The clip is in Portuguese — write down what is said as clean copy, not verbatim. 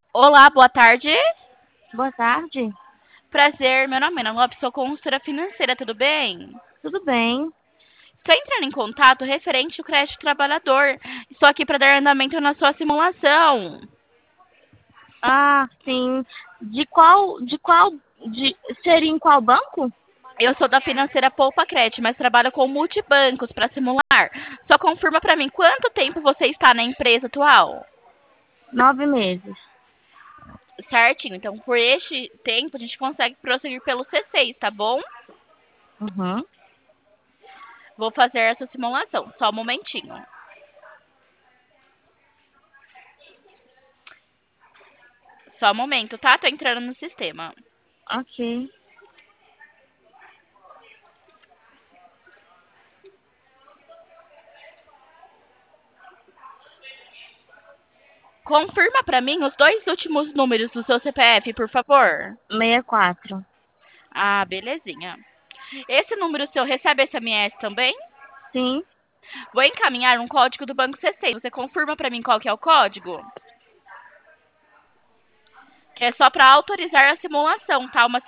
Olá, boa tarde. Boa tarde, Prazer, meu nome é Ana Lopes, sou consultora financeira, tudo bem? tudo bem? Estou entrando em contato referente ao crédito trabalhador. Estou aqui para dar andamento na sua simulação. Ah, sim. Seria em qual banco? Eu sou da financeira Poupa Crédito, mas trabalho com multibancos para simular. Só confirma para mim quanto tempo você está na empresa atual. 9 meses. Certinho, então por este tempo a gente consegue prosseguir pelo C6, tá bom? Uhum. Vou fazer essa simulação, só um momentinho. Só um momento, tá? Tô entrando no sistema. Ok. Confirma para mim os dois últimos números do seu CPF, por favor. 64. Ah, belezinha. Esse número seu recebe SMS também? Sim. Vou encaminhar um código do Banco C6. Você confirma para mim qual que é o código? Que é só para autorizar a simulação, tá? Uma